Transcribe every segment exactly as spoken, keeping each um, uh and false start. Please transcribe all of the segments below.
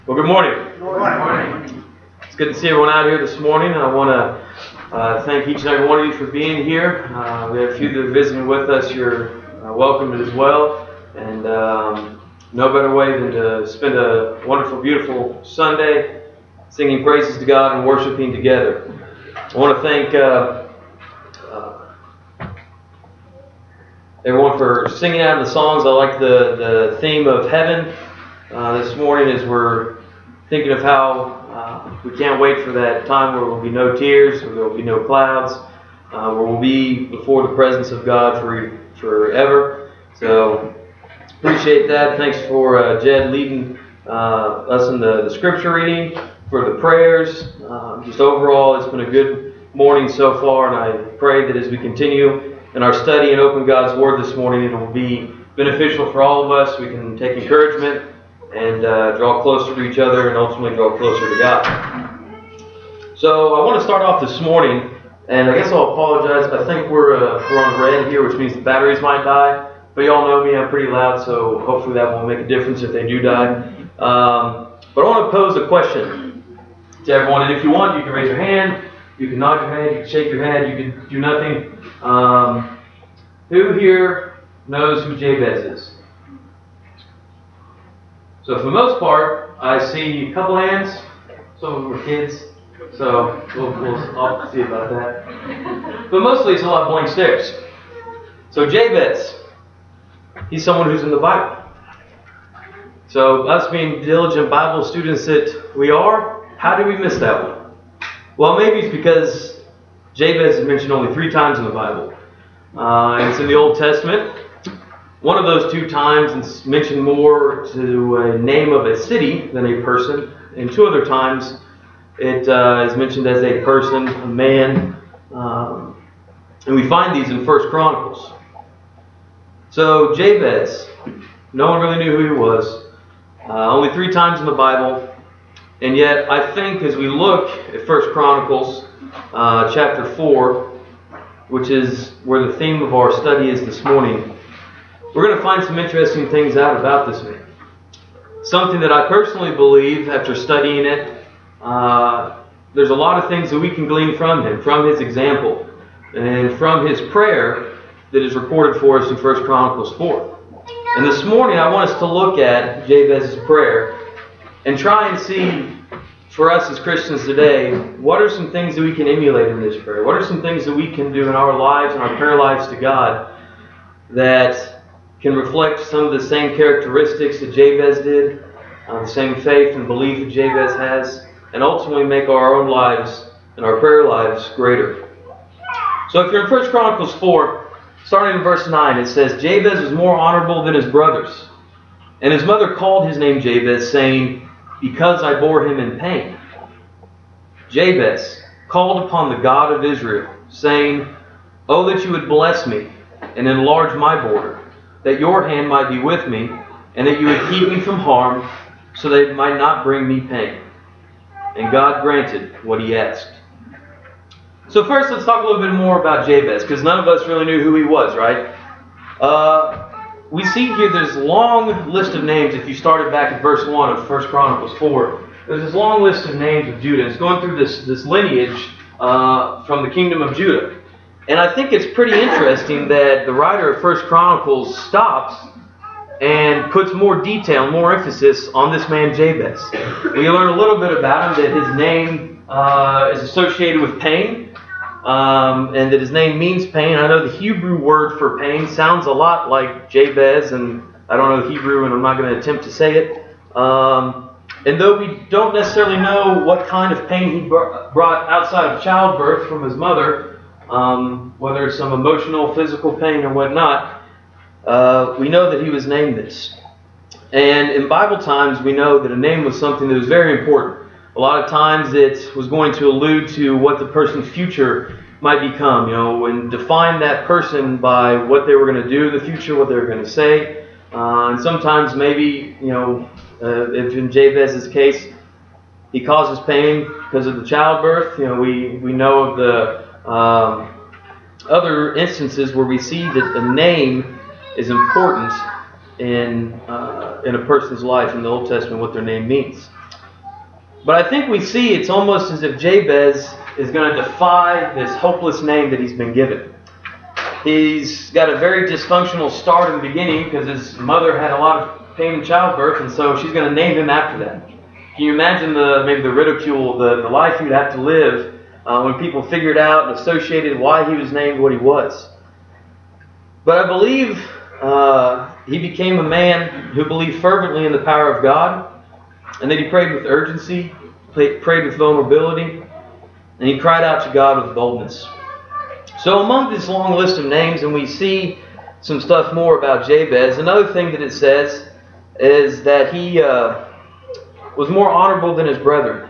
Well, good morning. Good morning. It's good to see everyone out here this morning. I want to uh, thank each and every one of you for being here. Uh, we have a few that are visiting with us. You're uh, welcome as well. And um, no better way than to spend a wonderful, beautiful Sunday singing praises to God and worshiping together. I want to thank uh, uh, everyone for singing out of the songs. I like the, the theme of heaven. Uh, this morning as we're thinking of how uh, we can't wait for that time where there will be no tears, where there will be no clouds, uh, where we'll be before the presence of God for forever. So appreciate that. Thanks for uh, Jed leading uh, us in the, the scripture reading, for the prayers. Uh, just overall, it's been a good morning so far, and I pray that as we continue in our study and open God's Word this morning, it will be beneficial for all of us. We can take encouragement and uh, draw closer to each other and ultimately draw closer to God. So I want to start off this morning, and I guess I'll apologize. I think we're, uh, we're on red here, which means the batteries might die. But y'all know me, I'm pretty loud, so hopefully that won't make a difference if they do die. Um, but I want to pose a question to everyone, and if you want, you can raise your hand, you can nod your head, you can shake your head, you can do nothing. Um, who here knows who Jabez is? So for the most part, I see a couple hands. Some of them were kids, so we'll, we'll I'll see about that. But mostly it's a lot of blank stares. So Jabez, he's someone who's in the Bible. So us being diligent Bible students that we are, how did we miss that one? Well, maybe it's because Jabez is mentioned only three times in the Bible. Uh, and it's in the Old Testament. One of those two times it's mentioned more to a name of a city than a person. And two other times it uh, is mentioned as a person, a man. Um, and we find these in First Chronicles. So Jabez, no one really knew who he was. Uh, only three times in the Bible. And yet I think as we look at First Chronicles uh, chapter four, which is where the theme of our study is this morning, we're going to find some interesting things out about this man. Something that I personally believe, after studying it, uh, there's a lot of things that we can glean from him, from his example, and from his prayer that is recorded for us in First Chronicles four. And this morning I want us to look at Jabez's prayer and try and see, for us as Christians today, what are some things that we can emulate in this prayer? What are some things that we can do in our lives and our prayer lives to God that can reflect some of the same characteristics that Jabez did, uh, the same faith and belief that Jabez has, and ultimately make our own lives and our prayer lives greater. So if you're in First Chronicles four, starting in verse nine, it says, Jabez was more honorable than his brothers, and his mother called his name Jabez, saying, because I bore him in pain. Jabez called upon the God of Israel, saying, oh, that you would bless me and enlarge my border, that your hand might be with me, and that you would keep me from harm, so that it might not bring me pain. And God granted what he asked. So first, let's talk a little bit more about Jabez, because none of us really knew who he was, right? Uh, we see here there's a long list of names. If you started back at verse one of First Chronicles four, there's this long list of names of Judah. It's going through this, this lineage uh, from the kingdom of Judah. And I think it's pretty interesting that the writer of First Chronicles stops and puts more detail, more emphasis on this man Jabez. We learn a little bit about him, that his name uh, is associated with pain, um, and that his name means pain. I know the Hebrew word for pain sounds a lot like Jabez, and I don't know the Hebrew, and I'm not going to attempt to say it. Um, and though we don't necessarily know what kind of pain he brought outside of childbirth from his mother, Um, whether it's some emotional, physical pain or whatnot, uh, we know that he was named this. And in Bible times, we know that a name was something that was very important. A lot of times it was going to allude to what the person's future might become, you know, and define that person by what they were going to do in the future, what they were going to say. Uh, and sometimes maybe, you know, uh, if in Jabez's case, he causes pain because of the childbirth. You know, we, we know of the Um, other instances where we see that a name is important in uh, in a person's life in the Old Testament, what their name means. But I think we see it's almost as if Jabez is going to defy this hopeless name that he's been given. He's got a very dysfunctional start in the beginning because his mother had a lot of pain in childbirth, and so she's going to name him after that. Can you imagine the maybe the ridicule, the, the life he would have to live uh, when people figured out and associated why he was named what he was? But I believe uh, he became a man who believed fervently in the power of God, and that he prayed with urgency, prayed with vulnerability, and he cried out to God with boldness. So among this long list of names, and we see some stuff more about Jabez, another thing that it says is that he uh, was more honorable than his brethren.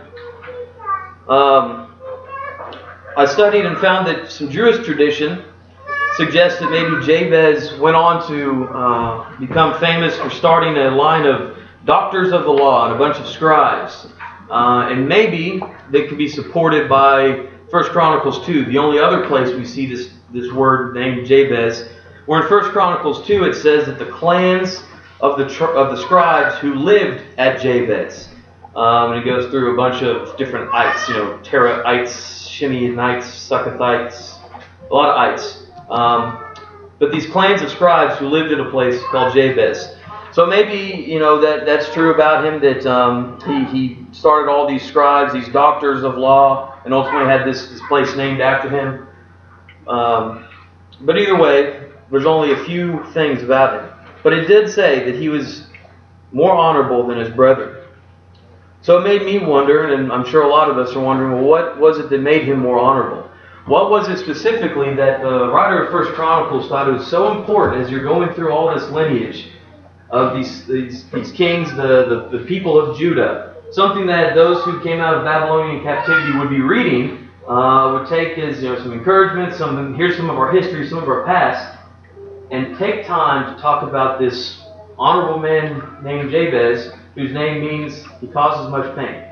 Um, I studied and found that some Jewish tradition suggests that maybe Jabez went on to uh, become famous for starting a line of doctors of the law and a bunch of scribes. Uh, and maybe they could be supported by First Chronicles two, the only other place we see this, this word named Jabez. Where in First Chronicles two it says that the clans of the tr- of the scribes who lived at Jabez. Um, and it goes through a bunch of different ites, you know, Teraites, Shimeonites, Succothites, a lot of ites. Um, but these clans of scribes who lived in a place called Jabez. So maybe, you know, that, that's true about him, that um, he, he started all these scribes, these doctors of law, and ultimately had this, this place named after him. Um, but either way, there's only a few things about him. But it did say that he was more honorable than his brethren. So it made me wonder, and I'm sure a lot of us are wondering, well, what was it that made him more honorable? What was it specifically that the writer of First Chronicles thought it was so important as you're going through all this lineage of these these, these kings, the, the, the people of Judah, something that those who came out of Babylonian captivity would be reading, uh, would take as, you know, some encouragement, some here's some of our history, some of our past, and take time to talk about this honorable man named Jabez, whose name means he causes much pain.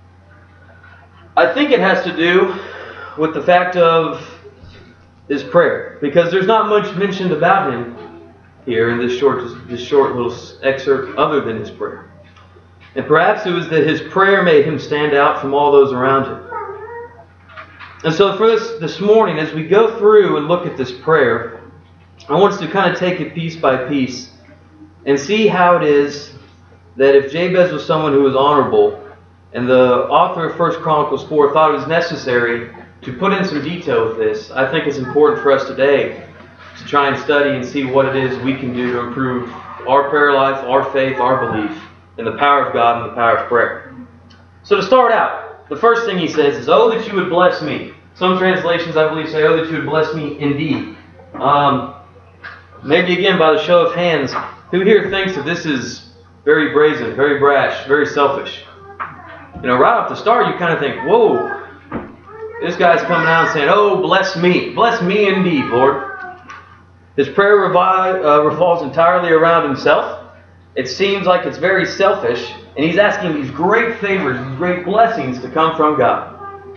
I think it has to do with the fact of his prayer, because there's not much mentioned about him here in this short, this short little excerpt other than his prayer. And perhaps it was that his prayer made him stand out from all those around him. And so for this, this morning, as we go through and look at this prayer, I want us to kind of take it piece by piece and see how it is that if Jabez was someone who was honorable, and the author of First Chronicles four thought it was necessary to put in some detail with this, I think it's important for us today to try and study and see what it is we can do to improve our prayer life, our faith, our belief in the power of God and the power of prayer. So to start out, the first thing he says is, "Oh, that you would bless me." Some translations, I believe, say, "Oh, that you would bless me indeed." Um, maybe again, by the show of hands, who here thinks that this is very brazen, very brash, very selfish? You know, right off the start, you kind of think, whoa, this guy's coming out and saying, "Oh, bless me. Bless me indeed, Lord." His prayer revi- uh, revolves entirely around himself. It seems like it's very selfish, and he's asking these great favors, these great blessings to come from God.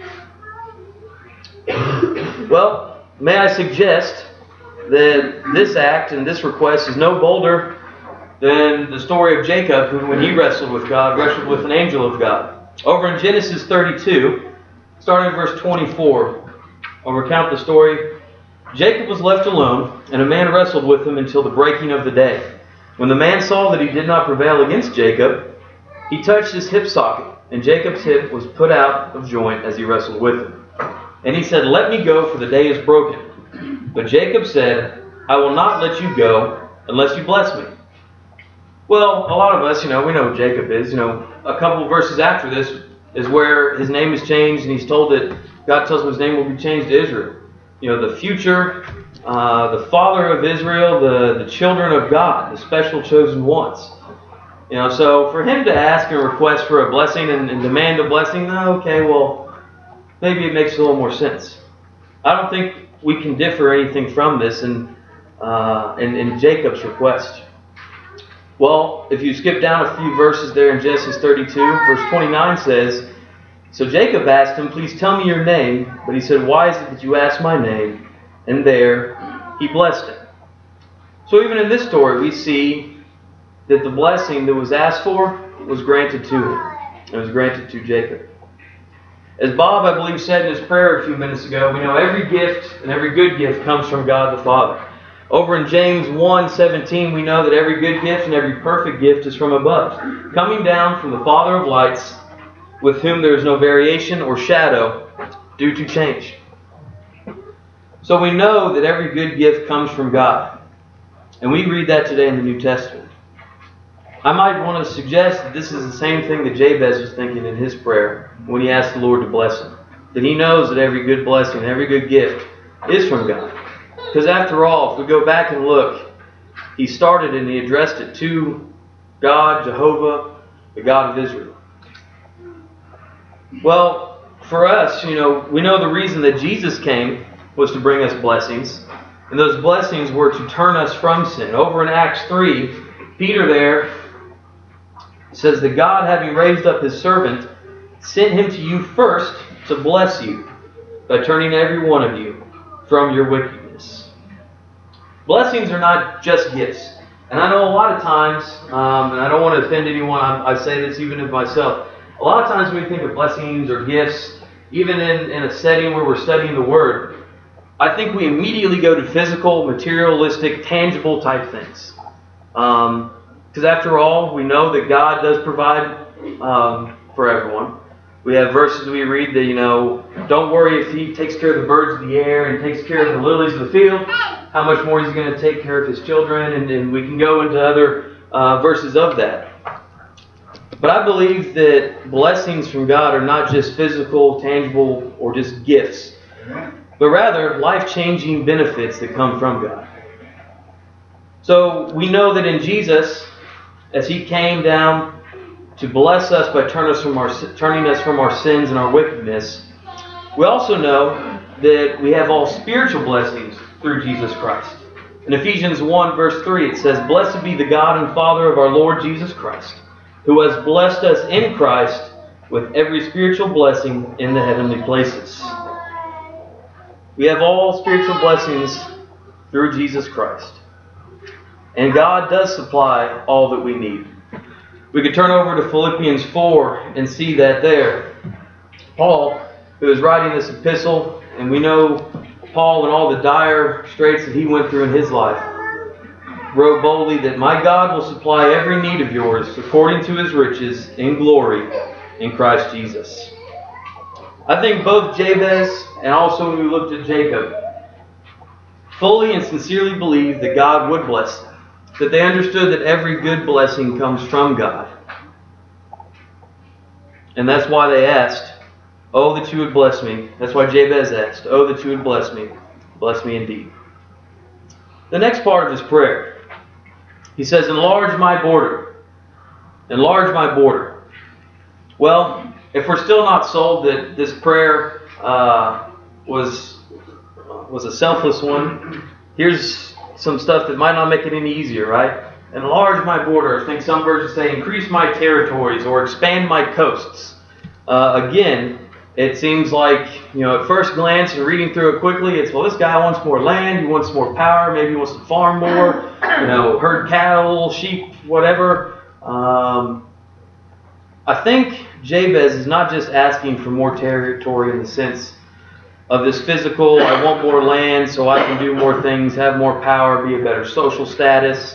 Well, may I suggest that this act and this request is no bolder than the story of Jacob, who, when he wrestled with God, wrestled with an angel of God. Over in Genesis thirty-two, starting at verse twenty-four, I'll recount the story. Jacob was left alone, and a man wrestled with him until the breaking of the day. When the man saw that he did not prevail against Jacob, he touched his hip socket, and Jacob's hip was put out of joint as he wrestled with him. And he said, "Let me go, for the day is broken." But Jacob said, "I will not let you go unless you bless me." Well, a lot of us, you know, we know who Jacob is. You know, a couple of verses after this is where his name is changed, and he's told that God tells him his name will be changed to Israel. You know, the future, uh, the father of Israel, the, the children of God, the special chosen ones. You know, so for him to ask and request for a blessing and, and demand a blessing, okay, well, maybe it makes a little more sense. I don't think we can differ anything from this in, uh, in, in Jacob's request. Well, if you skip down a few verses there in Genesis thirty-two, verse twenty-nine says, "So Jacob asked him, 'Please tell me your name.' But he said, 'Why is it that you ask my name?' And there he blessed him." So even in this story, we see that the blessing that was asked for was granted to him. It was granted to Jacob. As Bob, I believe, said in his prayer a few minutes ago, we know every gift and every good gift comes from God the Father. Over in James one seventeen, we know that every good gift and every perfect gift is from above, coming down from the Father of lights, with whom there is no variation or shadow due to change. So we know that every good gift comes from God. And we read that today in the New Testament. I might want to suggest that this is the same thing that Jabez was thinking in his prayer when he asked the Lord to bless him. That he knows that every good blessing, every good gift is from God. Because after all, if we go back and look, he started and he addressed it to God, Jehovah, the God of Israel. Well, for us, you know, we know the reason that Jesus came was to bring us blessings. And those blessings were to turn us from sin. Over in Acts three, Peter there says that God, having raised up his servant, sent him to you first to bless you by turning every one of you from your wickedness. Blessings are not just gifts. And I know a lot of times, um, and I don't want to offend anyone, I, I say this even of myself, a lot of times when we think of blessings or gifts, even in, in a setting where we're studying the Word, I think we immediately go to physical, materialistic, tangible type things. Um, Because after all, we know that God does provide um, for everyone. We have verses we read that, you know, don't worry if He takes care of the birds of the air and takes care of the lilies of the field, how much more He's going to take care of His children. And, and we can go into other uh, verses of that. But I believe that blessings from God are not just physical, tangible, or just gifts, but rather life-changing benefits that come from God. So we know that in Jesus, as He came down to bless us by turn us from our, turning us from our sins and our wickedness, we also know that we have all spiritual blessings through Jesus Christ. In Ephesians one verse three it says, "Blessed be the God and Father of our Lord Jesus Christ, who has blessed us in Christ with every spiritual blessing in the heavenly places." We have all spiritual blessings through Jesus Christ. And God does supply all that we need. We could turn over to Philippians four and see that there. Paul, who is writing this epistle, and we know Paul and all the dire straits that he went through in his life, wrote boldly that my God will supply every need of yours according to His riches in glory in Christ Jesus. I think both Jabez and also when we looked at Jacob fully and sincerely believed that God would bless them. That they understood that every good blessing comes from God. And that's why they asked, "Oh, that you would bless me." That's why Jabez asked, "Oh, that you would bless me. Bless me indeed." The next part of his prayer, he says, "Enlarge my border. Enlarge my border." Well, if we're still not sold that this prayer uh, was, was a selfless one, here's some stuff that might not make it any easier, right? Enlarge my border. I think some versions say increase my territories or expand my coasts. Uh, again, it seems like, you know, at first glance and reading through it quickly, it's, well, this guy wants more land, he wants more power, maybe he wants to farm more, you know, herd cattle, sheep, whatever. Um, I think Jabez is not just asking for more territory in the sense of this physical, I want more land so I can do more things, have more power, be a better social status.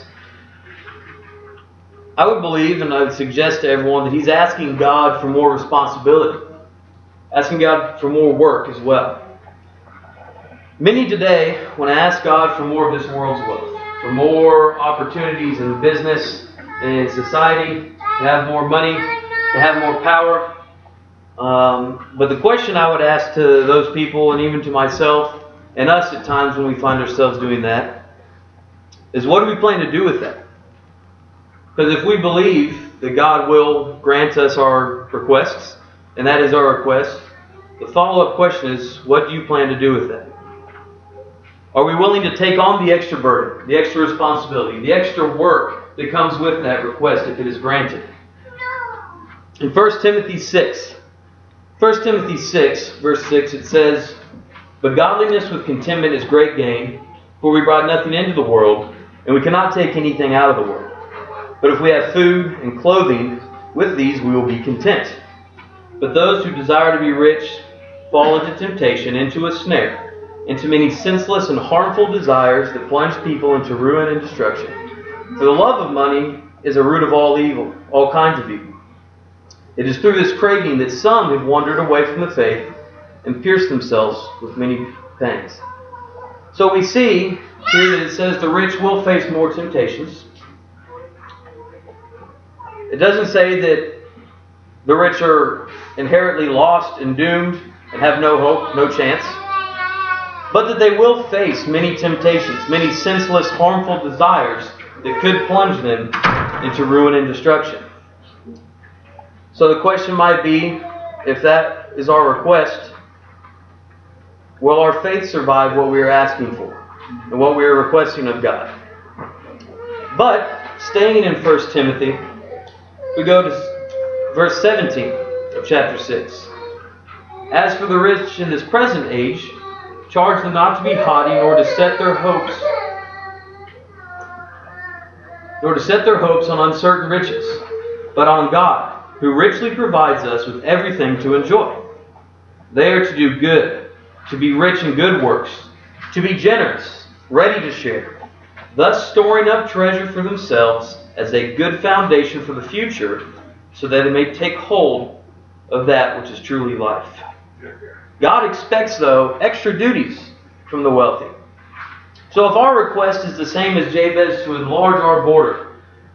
I would believe, and I would suggest to everyone, that he's asking God for more responsibility. Asking God for more work as well. Many today, when I ask God for more of this world's wealth, for more opportunities in business and in society, to have more money, to have more power. Um, but the question I would ask to those people, and even to myself, and us at times when we find ourselves doing that, is what do we plan to do with that? Because if we believe that God will grant us our requests, and that is our request, the follow-up question is, what do you plan to do with that? Are we willing to take on the extra burden, the extra responsibility, the extra work that comes with that request if it is granted? In First Timothy six, First Timothy six, verse six, it says, "But godliness with contentment is great gain, for we brought nothing into the world, and we cannot take anything out of the world. But if we have food and clothing, with these we will be content." But those who desire to be rich fall into temptation, into a snare, into many senseless and harmful desires that plunge people into ruin and destruction. For the love of money is a root of all evil, all kinds of evil. It is through this craving that some have wandered away from the faith and pierced themselves with many pangs. So we see here that it says the rich will face more temptations. It doesn't say that the rich are inherently lost and doomed and have no hope, no chance, but that they will face many temptations, many senseless, harmful desires that could plunge them into ruin and destruction. So the question might be, if that is our request, will our faith survive what we are asking for and what we are requesting of God? But, staying in First Timothy, we go to verse seventeen of chapter six. As for the rich in this present age, charge them not to be haughty, nor to set their hopes, nor to set their hopes on uncertain riches, but on God, who richly provides us with everything to enjoy. They are to do good, to be rich in good works, to be generous, ready to share, thus storing up treasure for themselves as a good foundation for the future, so that they may take hold of that which is truly life. God expects, though, extra duties from the wealthy. So if our request is the same as Jabez to enlarge our border,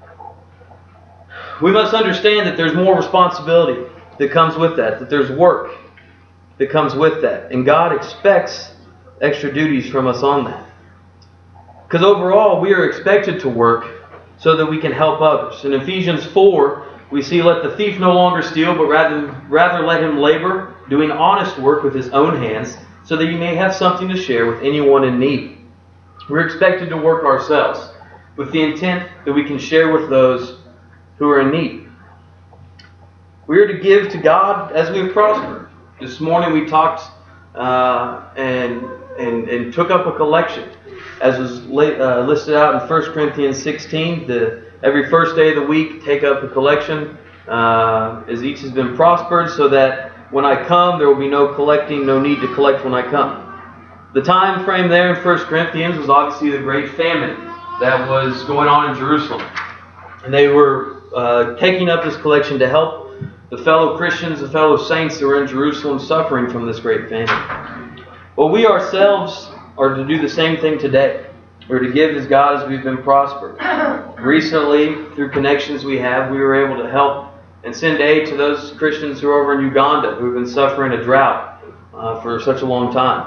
we must understand that there's more responsibility that comes with that, that there's work that comes with that. And God expects extra duties from us on that. Because overall, we are expected to work so that we can help others. In Ephesians four, we see, let the thief no longer steal, but rather, rather let him labor, doing honest work with his own hands, so that you may have something to share with anyone in need. We're expected to work ourselves with the intent that we can share with those who are in need. We are to give to God as we have prospered. This morning we talked uh, and, and and took up a collection, as was late, uh, listed out in First Corinthians sixteen. The every first day of the week, take up a collection uh, as each has been prospered, so that when I come, there will be no collecting, no need to collect when I come. The time frame there in First Corinthians was obviously the great famine that was going on in Jerusalem, and they were Uh, taking up this collection to help the fellow Christians, the fellow saints who were in Jerusalem suffering from this great famine. Well, we ourselves are to do the same thing today. We're to give as God as we've been prospered. Recently, through connections we have, we were able to help and send aid to those Christians who are over in Uganda who have been suffering a drought uh, for such a long time.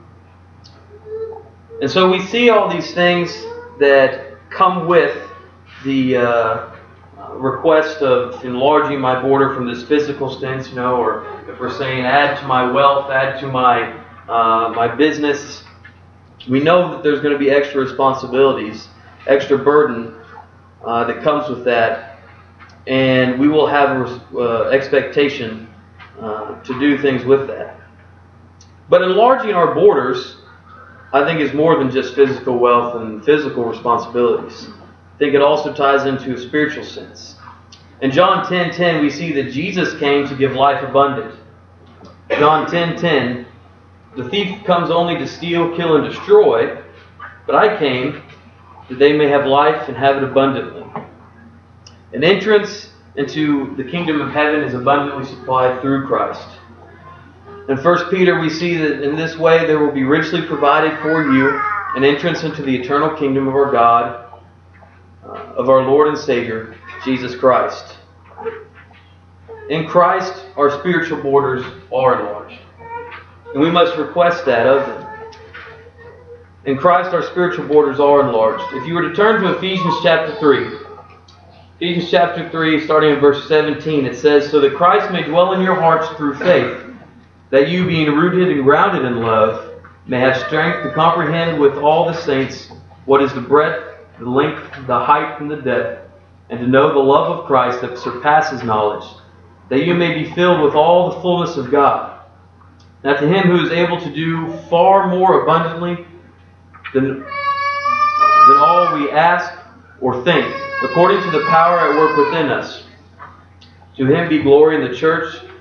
And so we see all these things that come with the uh, request of enlarging my border from this physical stance, you know, or if we're saying add to my wealth, add to my uh, my business, we know that there's going to be extra responsibilities, extra burden uh, that comes with that, and we will have uh, expectation uh, to do things with that. But enlarging our borders, I think, is more than just physical wealth and physical responsibilities. I think it also ties into a spiritual sense. In John ten ten, we see that Jesus came to give life abundant. John ten ten, the thief comes only to steal, kill, and destroy, but I came that they may have life and have it abundantly. An entrance into the kingdom of heaven is abundantly supplied through Christ. In First Peter, we see that in this way there will be richly provided for you an entrance into the eternal kingdom of our God, of our Lord and Savior, Jesus Christ. In Christ, our spiritual borders are enlarged, and we must request that of Him. In Christ, our spiritual borders are enlarged. If you were to turn to Ephesians chapter three, Ephesians chapter three, starting in verse seventeen, it says, "So that Christ may dwell in your hearts through faith, that you, being rooted and grounded in love, may have strength to comprehend with all the saints what is the breadth, the length, the height, and the depth, and to know the love of Christ that surpasses knowledge, that you may be filled with all the fullness of God. Now to Him who is able to do far more abundantly than, uh, than all we ask or think, according to the power at work within us, to Him be glory in the church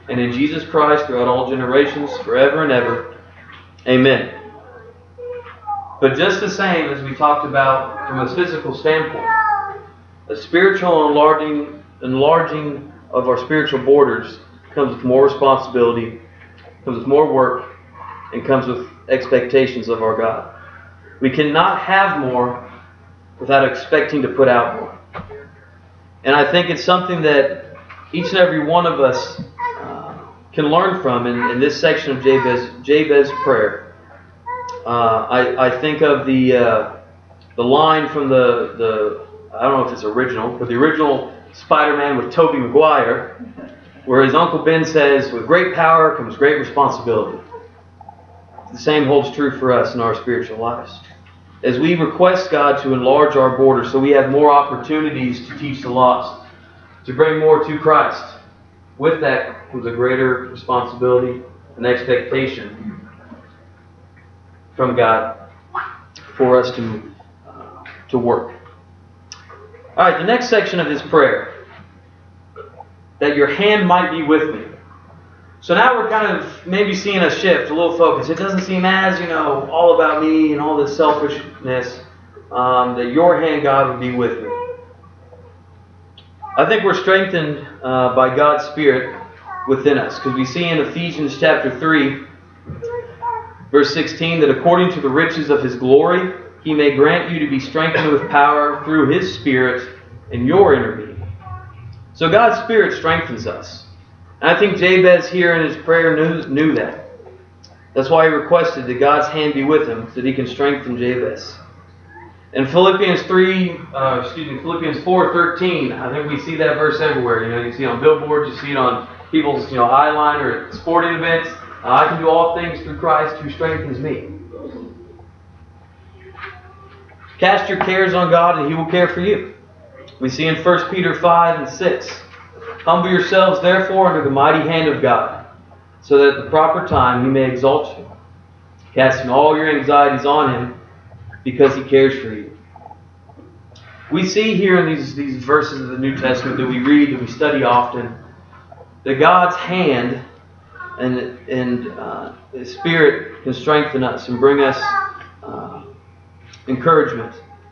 and in Jesus Christ throughout all generations, forever and ever. Amen. But just the same as we talked about from a physical standpoint, a spiritual enlarging, enlarging of our spiritual borders comes with more responsibility, comes with more work, and comes with expectations of our God. We cannot have more without expecting to put out more. And I think it's something that each and every one of us uh, can learn from in, in this section of Jabez, Jabez's prayer. Uh, I, I think of the uh, the line from the, the, I don't know if it's original, but the original Spider-Man with Tobey Maguire, where his Uncle Ben says, with great power comes great responsibility. The same holds true for us in our spiritual lives. As we request God to enlarge our borders so we have more opportunities to teach the lost, to bring more to Christ, with that comes a greater responsibility and expectation from God for us to, uh, to work. All right, the next section of his prayer, that your hand might be with me. So now we're kind of maybe seeing a shift, a little focus. It doesn't seem as, you know, all about me and all this selfishness, um, that your hand, God, would be with me. I think we're strengthened uh, by God's Spirit within us, because we see in Ephesians chapter three, verse sixteen, that according to the riches of His glory, He may grant you to be strengthened with power through His Spirit in your inner being. So God's Spirit strengthens us. And I think Jabez here in his prayer knew, knew that. That's why he requested that God's hand be with him, so that He can strengthen Jabez. In Philippians three, uh, excuse me, Philippians four thirteen, I think we see that verse everywhere. You know, you see it on billboards, you see it on people's, you know, eyeliner at sporting events. Uh, I can do all things through Christ who strengthens me. Cast your cares on God, and He will care for you. We see in First Peter five and six. Humble yourselves, therefore, under the mighty hand of God, so that at the proper time He may exalt you, casting all your anxieties on Him, because He cares for you. We see here in these, these verses of the New Testament that we read and we study often, that God's hand and, and uh, His Spirit can strengthen us and bring us uh, encouragement.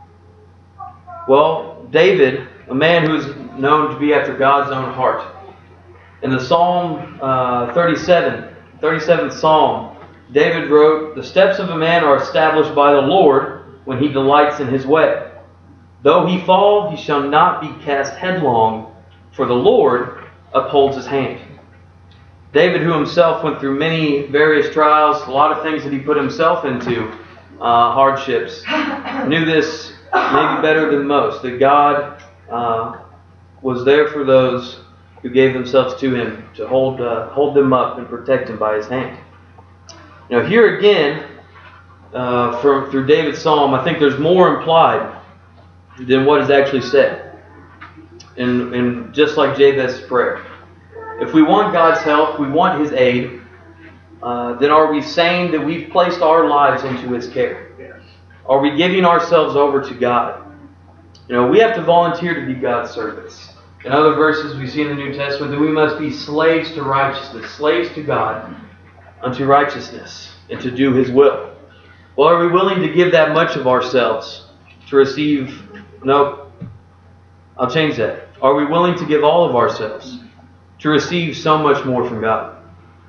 Well, David, a man who is known to be after God's own heart, in the Psalm uh, thirty-seven, thirty-seventh Psalm, David wrote, "The steps of a man are established by the Lord when he delights in his way. Though he fall, he shall not be cast headlong, for the Lord upholds his hand." David, who himself went through many various trials, a lot of things that he put himself into, uh, hardships, knew this maybe better than most, that God uh, was there for those who gave themselves to Him, to hold uh, hold them up and protect them by His hand. Now here again, uh, from through David's psalm, I think there's more implied than what is actually said. And, and just like Jabez's prayer, if we want God's help, we want His aid, uh, then are we saying that we've placed our lives into His care? Yes. Are we giving ourselves over to God? You know, we have to volunteer to be God's servants. In other verses we see in the New Testament that we must be slaves to righteousness, slaves to God unto righteousness, and to do His will. Well, are we willing to give that much of ourselves to receive? No, I'll change that. Are we willing to give all of ourselves to receive so much more from God?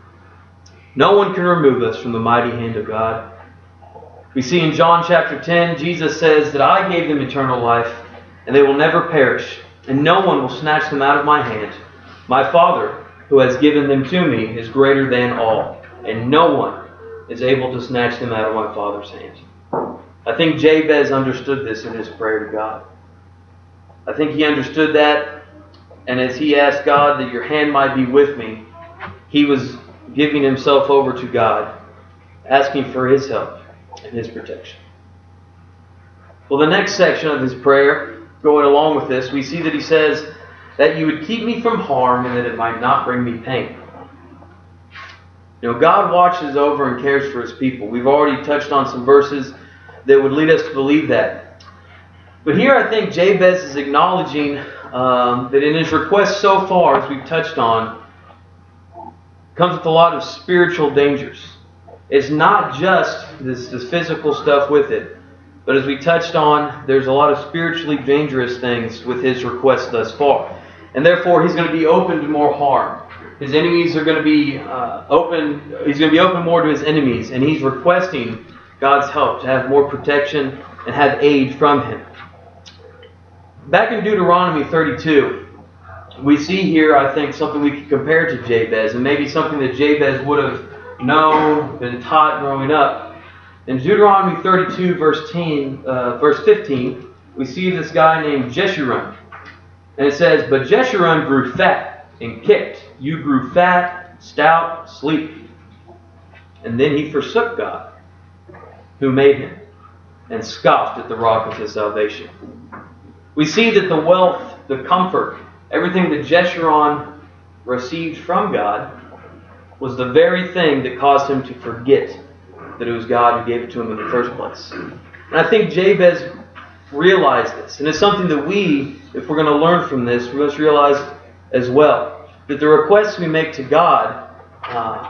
No one can remove us from the mighty hand of God. We see in John chapter ten, Jesus says that I gave them eternal life, and they will never perish, and no one will snatch them out of my hand. My Father, who has given them to me, is greater than all, and no one is able to snatch them out of my Father's hand. I think Jabez understood this in his prayer to God. I think he understood that, and as he asked God that your hand might be with me, he was giving himself over to God, asking for His help and His protection. Well, the next section of his prayer, going along with this, we see that he says that you would keep me from harm and that it might not bring me pain. You know, God watches over and cares for His people. We've already touched on some verses that would lead us to believe that. But here I think Jabez is acknowledging um, that in his request so far, as we've touched on, comes with a lot of spiritual dangers. It's not just this, this physical stuff with it, but as we touched on, there's a lot of spiritually dangerous things with his request thus far. And therefore, he's going to be open to more harm. His enemies are going to be uh, open, he's going to be open more to his enemies, and he's requesting God's help to have more protection and have aid from him. Back in Deuteronomy thirty-two, we see here, I think, something we could compare to Jabez, and maybe something that Jabez would have known, been taught growing up. In Deuteronomy thirty-two, verse, ten, uh, verse fifteen, we see this guy named Jeshurun. And it says, "But Jeshurun grew fat and kicked. You grew fat, stout, sleepy. And then he forsook God, who made him, and scoffed at the rock of his salvation." We see that the wealth, the comfort, everything that Jeshurun received from God was the very thing that caused him to forget that it was God who gave it to him in the first place. And I think Jabez realized this. And it's something that we, if we're going to learn from this, we must realize as well. That the requests we make to God uh,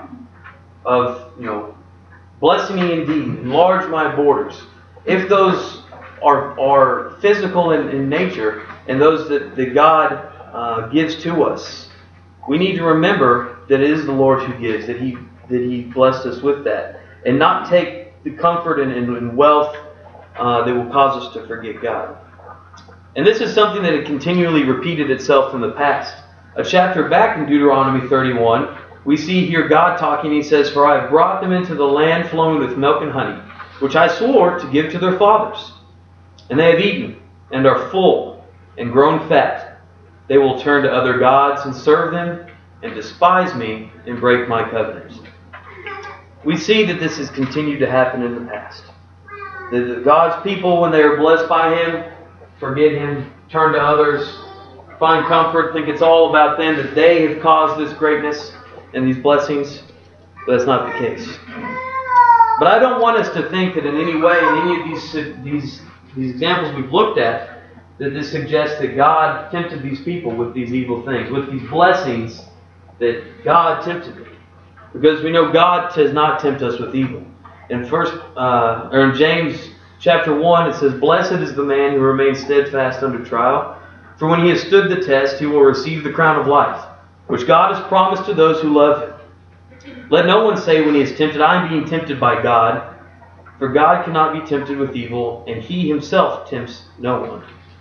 of, you know, bless me indeed, enlarge my borders, if those are, are physical in, in nature and those that, that God uh, gives to us, we need to remember that it is the Lord who gives, that He that He blessed us with that, and not take the comfort and, and, and wealth uh, that will cause us to forget God. And this is something that had continually repeated itself in the past. A chapter back in Deuteronomy thirty-one, we see here God talking. He says, "For I have brought them into the land flowing with milk and honey, which I swore to give to their fathers. And they have eaten, and are full, and grown fat. They will turn to other gods and serve them, and despise me, and break my covenants." We see that this has continued to happen in the past. That God's people, when they are blessed by Him, forget Him, turn to others, find comfort, think it's all about them, that they have caused this greatness and these blessings. But that's not the case. But I don't want us to think that in any way, in any of these, these, these examples we've looked at, that this suggests that God tempted these people with these evil things, with these blessings that God tempted them. Because we know God does not tempt us with evil. In first, uh, or in James chapter one, it says, "Blessed is the man who remains steadfast under trial. For when he has stood the test, he will receive the crown of life, which God has promised to those who love Him. Let no one say when he is tempted, I am being tempted by God. For God cannot be tempted with evil, and He Himself tempts no one."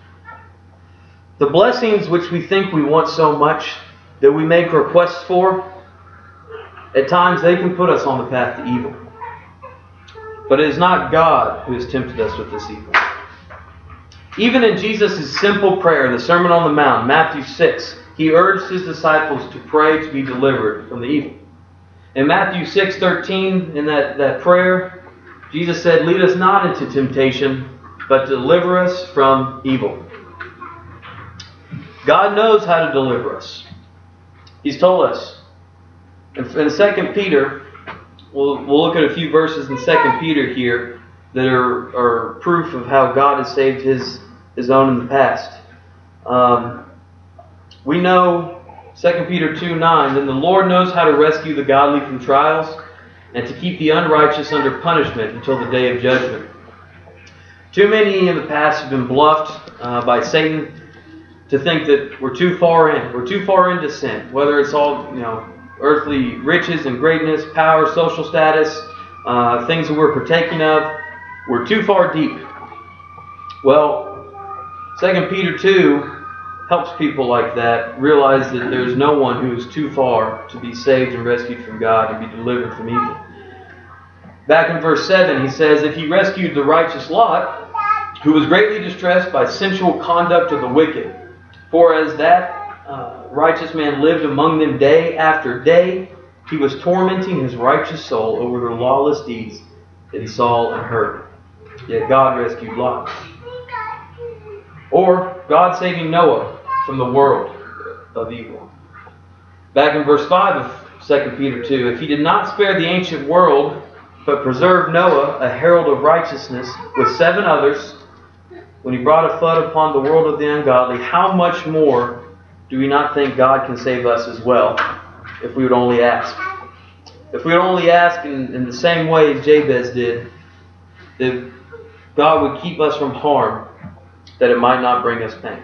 The blessings which we think we want so much, that we make requests for, at times they can put us on the path to evil. But it is not God who has tempted us with this evil. Even in Jesus' simple prayer, the Sermon on the Mount, Matthew six, He urged His disciples to pray to be delivered from the evil. In Matthew six thirteen, in that, that prayer, Jesus said, "Lead us not into temptation, but deliver us from evil." God knows how to deliver us. He's told us. In Second Peter, we'll, we'll look at a few verses in Second Peter here that are, are proof of how God has saved His, His own in the past. Um, we know Second Peter two nine, "Then the Lord knows how to rescue the godly from trials, and to keep the unrighteous under punishment until the day of judgment." Too many in the past have been bluffed uh, by Satan to think that we're too far in. We're too far into sin. Whether it's all, you know, earthly riches and greatness, power, social status, uh, things that we're partaking of, we're too far deep. Well, Second Peter two helps people like that realize that there's no one who is too far to be saved and rescued from God and be delivered from evil. Back in verse seven, he says, "If He rescued the righteous Lot, who was greatly distressed by sensual conduct of the wicked, for as that uh, righteous man lived among them day after day, he was tormenting his righteous soul over their lawless deeds that he saw and heard. Yet God rescued Lot." Or God saving Noah from the world of evil. Back in verse five of Second Peter two, "If He did not spare the ancient world, but preserved Noah, a herald of righteousness, with seven others, when He brought a flood upon the world of the ungodly, how much more do we not think God can save us as well, if we would only ask. If we would only ask in, in the same way Jabez did, that God would keep us from harm, that it might not bring us pain.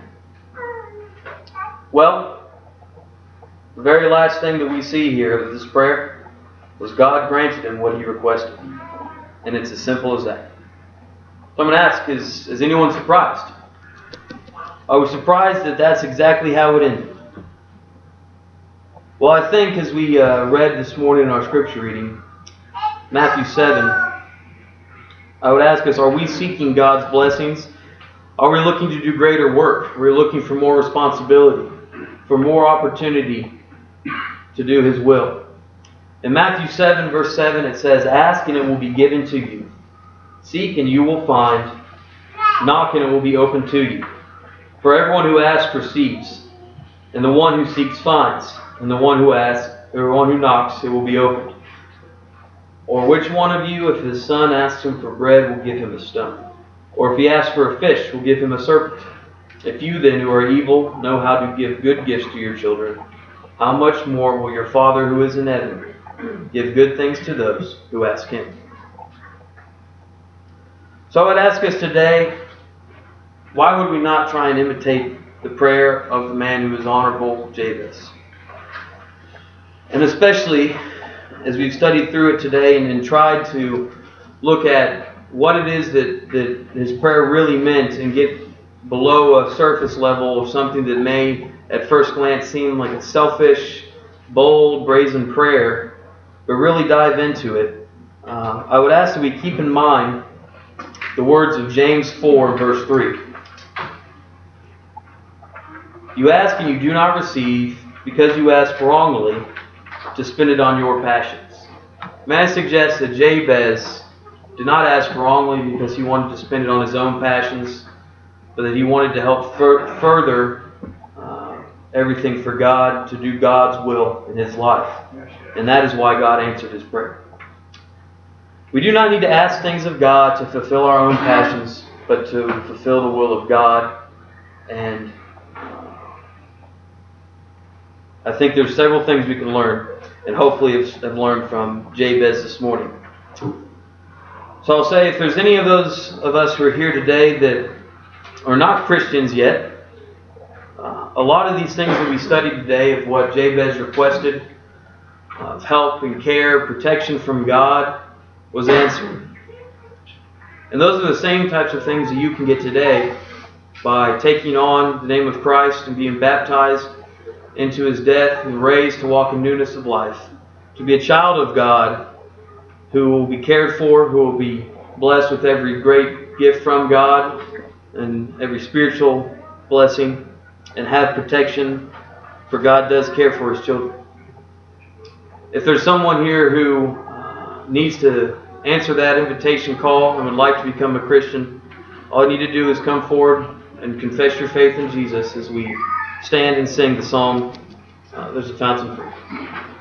Well, the very last thing that we see here of this prayer was God granted him what he requested. And it's as simple as that. So I'm going to ask, is, is anyone surprised? Are we surprised that that's exactly how it ended? Well, I think as we uh, read this morning in our scripture reading, Matthew seven, I would ask us, are we seeking God's blessings? Are we looking to do greater work? Are we looking for more responsibility, for more opportunity to do His will? In Matthew seven, verse seven, it says, "Ask and it will be given to you. Seek and you will find. Knock and it will be opened to you. For everyone who asks receives, and the one who seeks finds, and the one who asks, or the one who knocks, it will be opened. Or which one of you, if his son asks him for bread, will give him a stone? Or if he asks for a fish, will give him a serpent? If you then, who are evil, know how to give good gifts to your children, how much more will your Father who is in heaven give good things to those who ask Him?" So I would ask us today, why would we not try and imitate the prayer of the man who is honorable, Jabez? And especially as we've studied through it today and, and tried to look at what it is that, that his prayer really meant and get below a surface level of something that may at first glance seem like a selfish, bold, brazen prayer, but really dive into it, uh, I would ask that we keep in mind the words of James four, verse three. "You ask and you do not receive, because you ask wrongly, to spend it on your passions." May I suggest that Jabez did not ask wrongly because he wanted to spend it on his own passions, but that he wanted to help fur- further uh, everything for God, to do God's will in his life. And that is why God answered his prayer. We do not need to ask things of God to fulfill our own passions, but to fulfill the will of God. And I think there's several things we can learn, and hopefully have, have learned from Jabez this morning. So I'll say, if there's any of those of us who are here today that are not Christians yet, uh, a lot of these things that we studied today of what Jabez requested, of help and care, protection from God, was answered. And those are the same types of things that you can get today by taking on the name of Christ and being baptized into His death and raised to walk in newness of life. To be a child of God who will be cared for, who will be blessed with every great gift from God and every spiritual blessing, and have protection, for God does care for His children. If there's someone here who uh, needs to answer that invitation call and would like to become a Christian, all you need to do is come forward and confess your faith in Jesus as we stand and sing the song, uh, "There's a Fountain Free."